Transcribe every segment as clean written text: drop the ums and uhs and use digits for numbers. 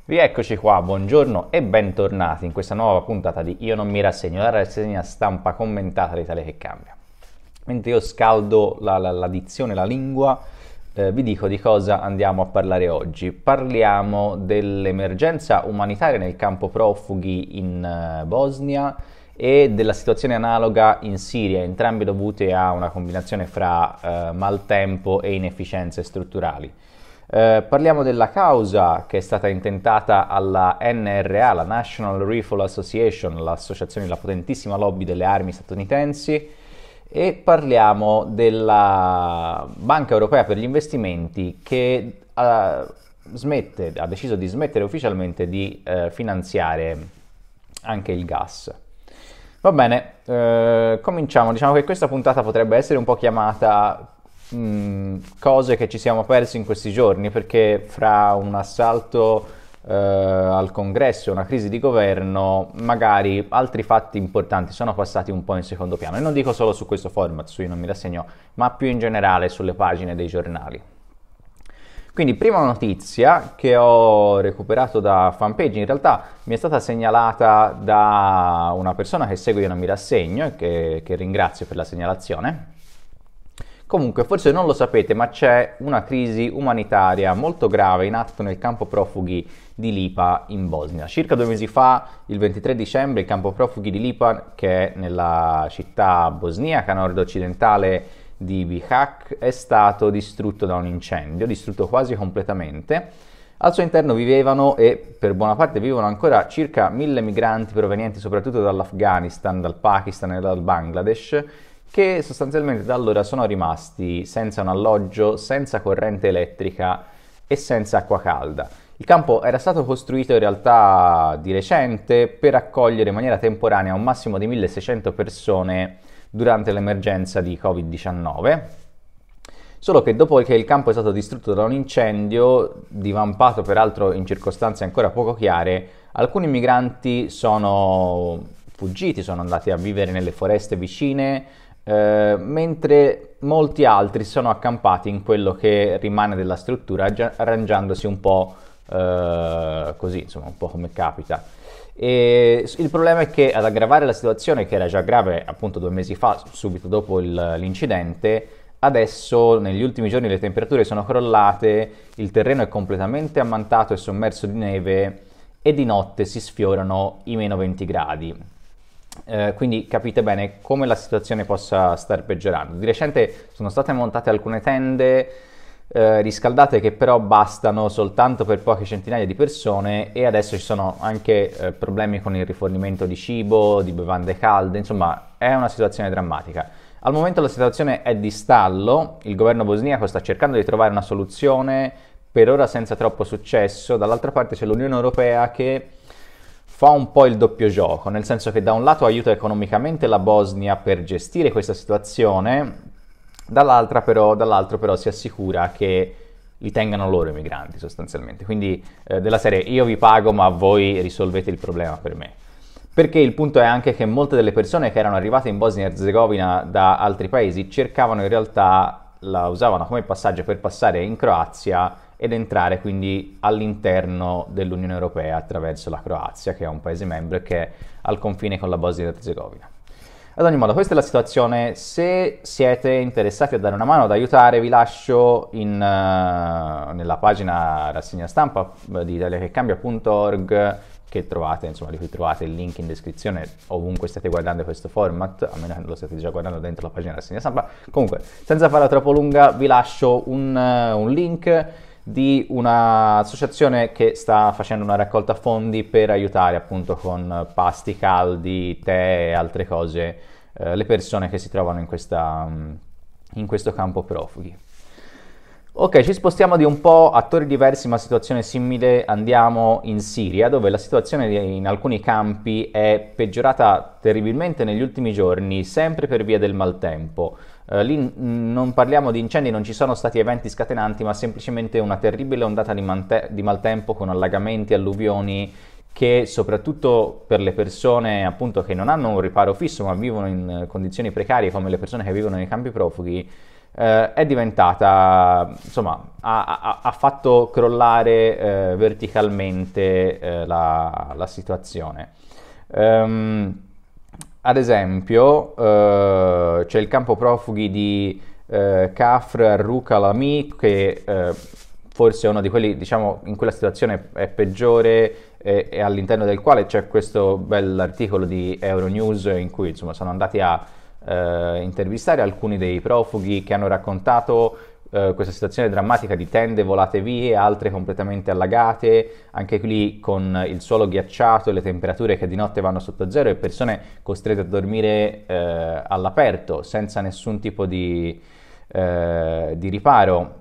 Rieccoci qua, buongiorno e bentornati in questa nuova puntata di Io non mi rassegno, la rassegna stampa commentata d'Italia che cambia. Mentre io scaldo la dizione, la lingua, vi dico di cosa andiamo a parlare oggi. Parliamo dell'emergenza umanitaria nel campo profughi in Bosnia e della situazione analoga in Siria, entrambe dovute a una combinazione fra maltempo e inefficienze strutturali. Parliamo della causa che è stata intentata alla NRA, la National Rifle Association, l'associazione, la potentissima lobby delle armi statunitensi, e parliamo della Banca Europea per gli Investimenti che ha deciso di smettere ufficialmente di finanziare anche il gas. Va bene, cominciamo. Diciamo che questa puntata potrebbe essere un po' chiamata cose che ci siamo persi in questi giorni, perché fra un assalto al congresso e una crisi di governo magari altri fatti importanti sono passati un po' in secondo piano, e non dico solo su questo format, su Io non mi rassegno, ma più in generale sulle pagine dei giornali. Quindi prima notizia che ho recuperato da fanpage, in realtà mi è stata segnalata da una persona che segue Io non mi rassegno e che ringrazio per la segnalazione. Comunque, forse non lo sapete, ma c'è una crisi umanitaria molto grave in atto nel campo profughi di Lipa in Bosnia. Circa 2 mesi fa, il 23 dicembre, il campo profughi di Lipa, che è nella città bosniaca nord-occidentale di Bihać, è stato distrutto da un incendio, distrutto quasi completamente. Al suo interno vivevano, e per buona parte vivono ancora, circa 1000 migranti provenienti soprattutto dall'Afghanistan, dal Pakistan e dal Bangladesh, che sostanzialmente da allora sono rimasti senza un alloggio, senza corrente elettrica e senza acqua calda. Il campo era stato costruito in realtà di recente per accogliere in maniera temporanea un massimo di 1600 persone durante l'emergenza di Covid-19, solo che dopo che il campo è stato distrutto da un incendio, divampato peraltro in circostanze ancora poco chiare, alcuni migranti sono fuggiti, sono andati a vivere nelle foreste vicine, mentre molti altri sono accampati in quello che rimane della struttura, arrangiandosi un po' così, insomma, un po' come capita. E il problema è che ad aggravare la situazione, che era già grave appunto 2 mesi fa, subito dopo l'incidente, adesso negli ultimi giorni le temperature sono crollate, il terreno è completamente ammantato e sommerso di neve e di notte si sfiorano i meno 20 gradi. Quindi capite bene come la situazione possa star peggiorando. Di recente sono state montate alcune tende riscaldate che però bastano soltanto per poche centinaia di persone, e adesso ci sono anche problemi con il rifornimento di cibo, di bevande calde, insomma è una situazione drammatica. Al momento la situazione è di stallo, il governo bosniaco sta cercando di trovare una soluzione, per ora senza troppo successo. Dall'altra parte c'è l'Unione Europea che fa un po' il doppio gioco, nel senso che da un lato aiuta economicamente la Bosnia per gestire questa situazione, dall'altro però si assicura che li tengano loro i migranti sostanzialmente, quindi della serie io vi pago ma voi risolvete il problema per me. Perché il punto è anche che molte delle persone che erano arrivate in Bosnia e Erzegovina da altri paesi cercavano in realtà, la usavano come passaggio per passare in Croazia ed entrare quindi all'interno dell'Unione Europea attraverso la Croazia, che è un paese membro che è al confine con la Bosnia ed Erzegovina. Ad ogni modo, questa è la situazione. Se siete interessati a dare una mano, ad aiutare, vi lascio nella pagina rassegna stampa di italiachecambia.org, che trovate, insomma, di cui trovate il link in descrizione ovunque state guardando questo format, a meno che non lo state già guardando dentro la pagina rassegna stampa. Comunque, senza farla troppo lunga, vi lascio un link di un'associazione che sta facendo una raccolta fondi per aiutare appunto con pasti caldi, tè e altre cose le persone che si trovano in questo campo profughi. Ok, ci spostiamo di un po', attori diversi ma situazione simile, andiamo in Siria, dove la situazione in alcuni campi è peggiorata terribilmente negli ultimi giorni, sempre per via del maltempo. Lì non parliamo di incendi, non ci sono stati eventi scatenanti, ma semplicemente una terribile ondata di maltempo con allagamenti, alluvioni, che soprattutto per le persone appunto che non hanno un riparo fisso ma vivono in condizioni precarie, come le persone che vivono nei campi profughi, è diventata, insomma, ha fatto crollare verticalmente la situazione. Ad esempio, c'è il campo profughi di Kafr al-Rukh che forse è uno di quelli, diciamo, in quella situazione è peggiore e all'interno del quale c'è questo bell'articolo di Euronews in cui, insomma, sono andati a intervistare alcuni dei profughi che hanno raccontato questa situazione drammatica di tende volate via, altre completamente allagate, anche qui con il suolo ghiacciato e le temperature che di notte vanno sotto zero e persone costrette a dormire all'aperto senza nessun tipo di riparo.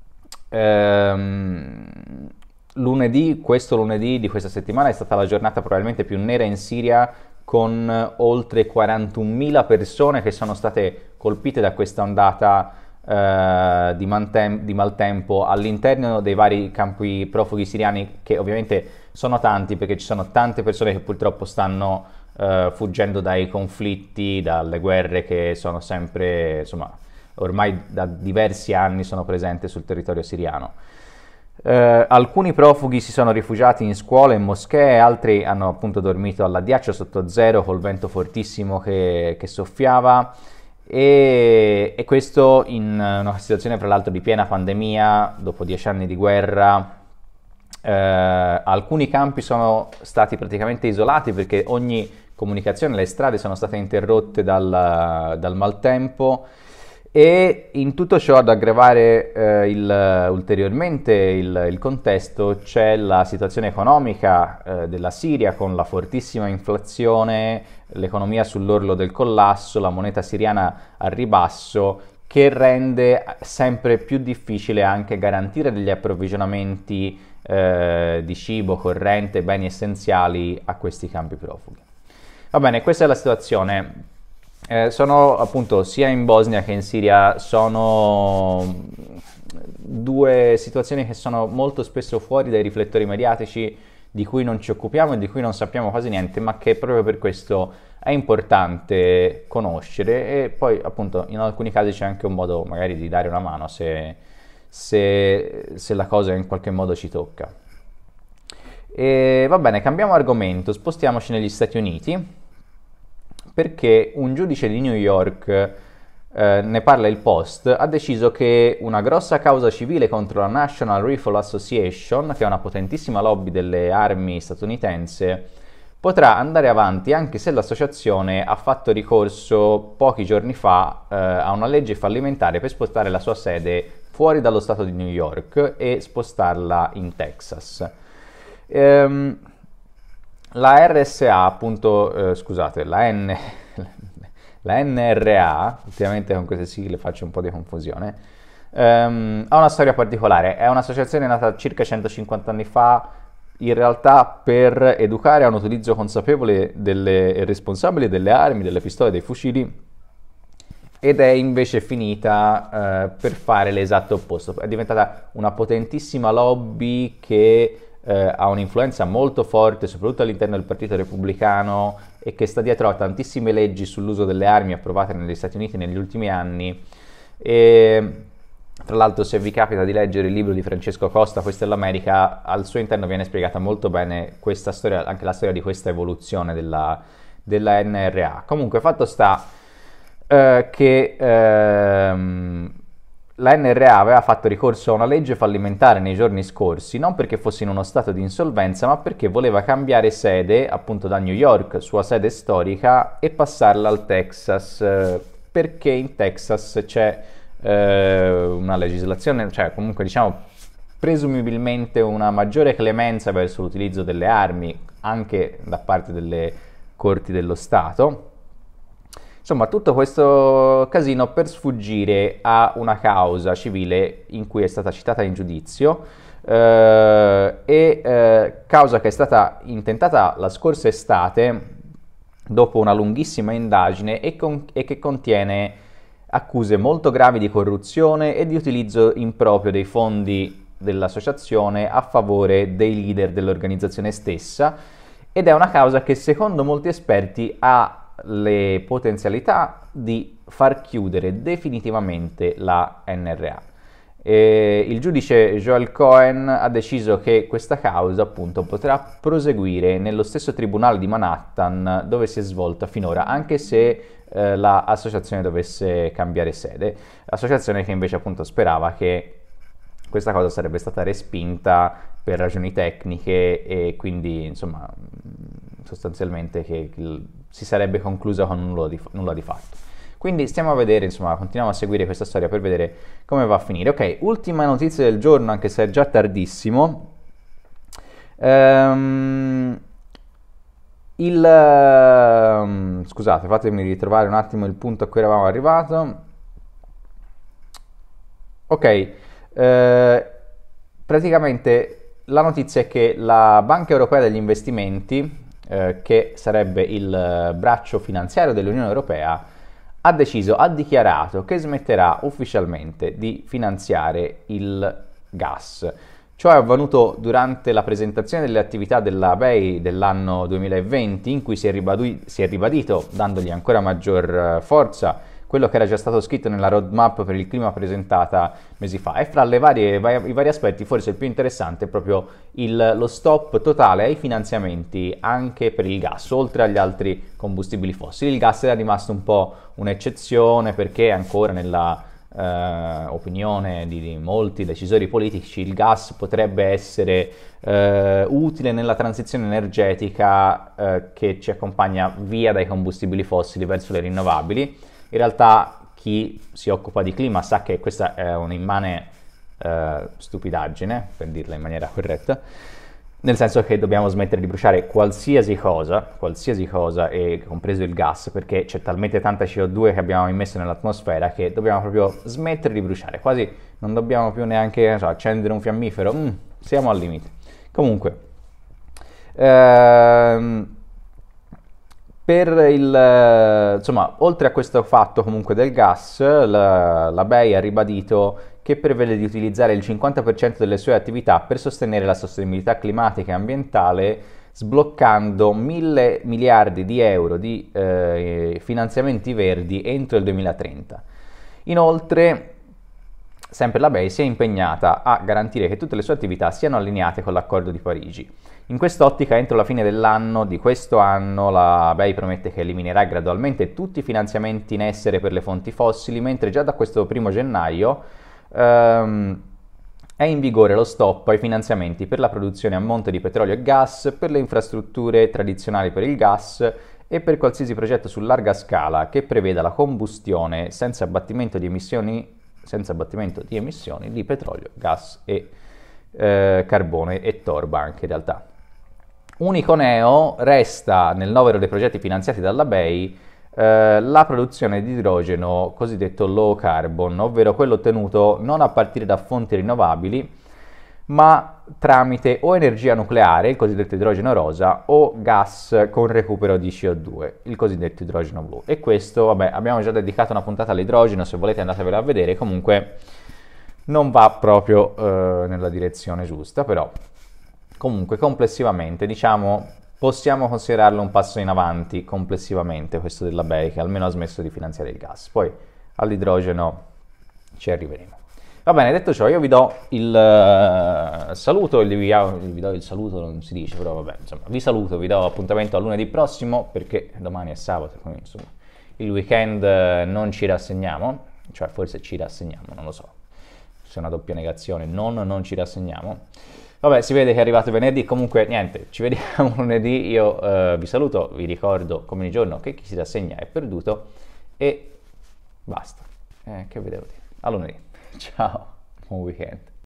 Questo lunedì di questa settimana è stata la giornata probabilmente più nera in Siria, con oltre 41.000 persone che sono state colpite da questa ondata di maltempo all'interno dei vari campi profughi siriani, che ovviamente sono tanti perché ci sono tante persone che purtroppo stanno fuggendo dai conflitti, dalle guerre che sono sempre, insomma, ormai da diversi anni sono presenti sul territorio siriano. Alcuni profughi si sono rifugiati in scuole e moschee, altri hanno appunto dormito all'addiaccio sotto zero col vento fortissimo che soffiava e questo in una situazione fra l'altro di piena pandemia, dopo 10 anni di guerra. Alcuni campi sono stati praticamente isolati perché ogni comunicazione, le strade sono state interrotte dal maltempo. E in tutto ciò, ad aggravare ulteriormente il contesto, c'è la situazione economica della Siria con la fortissima inflazione, l'economia sull'orlo del collasso, la moneta siriana al ribasso, che rende sempre più difficile anche garantire degli approvvigionamenti di cibo, corrente, beni essenziali a questi campi profughi. Va bene, questa è la situazione. Sono appunto sia in Bosnia che in Siria, sono due situazioni che sono molto spesso fuori dai riflettori mediatici, di cui non ci occupiamo e di cui non sappiamo quasi niente, ma che proprio per questo è importante conoscere, e poi appunto in alcuni casi c'è anche un modo magari di dare una mano se la cosa in qualche modo ci tocca. E va bene, cambiamo argomento, spostiamoci negli Stati Uniti, perché un giudice di New York, ne parla il Post, ha deciso che una grossa causa civile contro la National Rifle Association, che è una potentissima lobby delle armi statunitense, potrà andare avanti anche se l'associazione ha fatto ricorso pochi giorni fa a una legge fallimentare per spostare la sua sede fuori dallo stato di New York e spostarla in Texas. La RSA, appunto, scusate, la NRA, ultimamente con queste sigle faccio un po' di confusione, ha una storia particolare. È un'associazione nata circa 150 anni fa, in realtà per educare a un utilizzo consapevole e responsabile delle armi, delle pistole, dei fucili, ed è invece finita per fare l'esatto opposto. È diventata una potentissima lobby che ha un'influenza molto forte, soprattutto all'interno del Partito Repubblicano, e che sta dietro a tantissime leggi sull'uso delle armi approvate negli Stati Uniti negli ultimi anni. E tra l'altro, se vi capita di leggere il libro di Francesco Costa, Questa è l'America, al suo interno viene spiegata molto bene questa storia, anche la storia di questa evoluzione della NRA. Comunque, fatto sta che la NRA aveva fatto ricorso a una legge fallimentare nei giorni scorsi, non perché fosse in uno stato di insolvenza, ma perché voleva cambiare sede, appunto da New York, sua sede storica, e passarla al Texas, perché in Texas c'è una legislazione, cioè comunque diciamo presumibilmente una maggiore clemenza verso l'utilizzo delle armi, anche da parte delle corti dello Stato. Insomma, tutto questo casino per sfuggire a una causa civile in cui è stata citata in giudizio, causa che è stata intentata la scorsa estate dopo una lunghissima indagine e che contiene accuse molto gravi di corruzione e di utilizzo improprio dei fondi dell'associazione a favore dei leader dell'organizzazione stessa, ed è una causa che secondo molti esperti ha le potenzialità di far chiudere definitivamente la NRA. Il giudice Joel Cohen ha deciso che questa causa appunto potrà proseguire nello stesso tribunale di Manhattan dove si è svolta finora, anche se l'associazione dovesse cambiare sede. L'associazione che invece appunto sperava che questa cosa sarebbe stata respinta per ragioni tecniche e quindi insomma sostanzialmente che si sarebbe conclusa con nulla di fatto. Quindi stiamo a vedere, insomma, continuiamo a seguire questa storia per vedere come va a finire. Ok, ultima notizia del giorno, anche se è già tardissimo. Scusate, fatemi ritrovare un attimo il punto a cui eravamo arrivati. Ok, praticamente la notizia è che la Banca Europea degli Investimenti, che sarebbe il braccio finanziario dell'Unione Europea, ha dichiarato che smetterà ufficialmente di finanziare il gas. Ciò è avvenuto durante la presentazione delle attività della BEI dell'anno 2020, in cui si è ribadito, dandogli ancora maggior forza, quello che era già stato scritto nella roadmap per il clima presentata mesi fa. E fra i vari aspetti, forse il più interessante è proprio lo stop totale ai finanziamenti anche per il gas, oltre agli altri combustibili fossili. Il gas era rimasto un po' un'eccezione perché ancora nella opinione di molti decisori politici il gas potrebbe essere utile nella transizione energetica che ci accompagna via dai combustibili fossili verso le rinnovabili. In realtà chi si occupa di clima sa che questa è un'immane stupidaggine, per dirla in maniera corretta, nel senso che dobbiamo smettere di bruciare qualsiasi cosa, e compreso il gas, perché c'è talmente tanta CO2 che abbiamo immesso nell'atmosfera che dobbiamo proprio smettere di bruciare, quasi non dobbiamo più neanche accendere un fiammifero, siamo al limite. Comunque, insomma, oltre a questo fatto comunque del gas, la BEI ha ribadito che prevede di utilizzare il 50% delle sue attività per sostenere la sostenibilità climatica e ambientale, sbloccando 1.000 miliardi di euro di finanziamenti verdi entro il 2030. Inoltre, sempre la BEI si è impegnata a garantire che tutte le sue attività siano allineate con l'Accordo di Parigi. In quest'ottica, entro la fine di questo anno, la BEI promette che eliminerà gradualmente tutti i finanziamenti in essere per le fonti fossili, mentre già da questo 1 gennaio è in vigore lo stop ai finanziamenti per la produzione a monte di petrolio e gas, per le infrastrutture tradizionali per il gas e per qualsiasi progetto su larga scala che preveda la combustione senza abbattimento di emissioni di petrolio, gas e carbone e torba anche in realtà. Unico resta nel novero dei progetti finanziati dalla BEI la produzione di idrogeno cosiddetto low carbon, ovvero quello ottenuto non a partire da fonti rinnovabili, ma tramite o energia nucleare, il cosiddetto idrogeno rosa, o gas con recupero di CO2, il cosiddetto idrogeno blu. E questo, vabbè, abbiamo già dedicato una puntata all'idrogeno, se volete andatevela a vedere, comunque non va proprio nella direzione giusta, però comunque complessivamente, diciamo, possiamo considerarlo un passo in avanti complessivamente questo della BEI, che almeno ha smesso di finanziare il gas. Poi all'idrogeno ci arriveremo. Va bene, detto ciò, io vi do il saluto, vi do il saluto, non si dice, però vabbè, insomma, vi saluto, vi do appuntamento a lunedì prossimo, perché domani è sabato, quindi insomma, il weekend non ci rassegniamo, cioè forse ci rassegniamo, non lo so, se è una doppia negazione, non ci rassegniamo. Vabbè, si vede che è arrivato venerdì, comunque niente, ci vediamo lunedì, io vi saluto, vi ricordo come ogni giorno che chi si rassegna è perduto e basta, che vedevo dire, a lunedì, ciao, buon weekend.